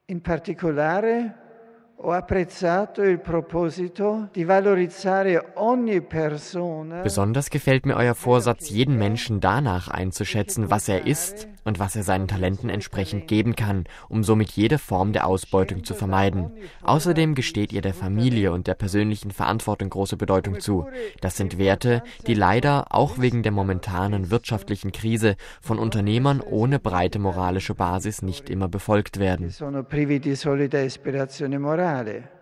In particolare ho apprezzato il proposito di valorizzare ogni persona. Besonders gefällt mir euer Vorsatz, jeden Menschen danach einzuschätzen, was er ist und was er seinen Talenten entsprechend geben kann, um somit jede Form der Ausbeutung zu vermeiden. Außerdem gesteht ihr der Familie und der persönlichen Verantwortung große Bedeutung zu. Das sind Werte, die leider auch wegen der momentanen wirtschaftlichen Krise von Unternehmern ohne breite moralische Basis nicht immer befolgt werden. Sono privi di solida ispirazione morale.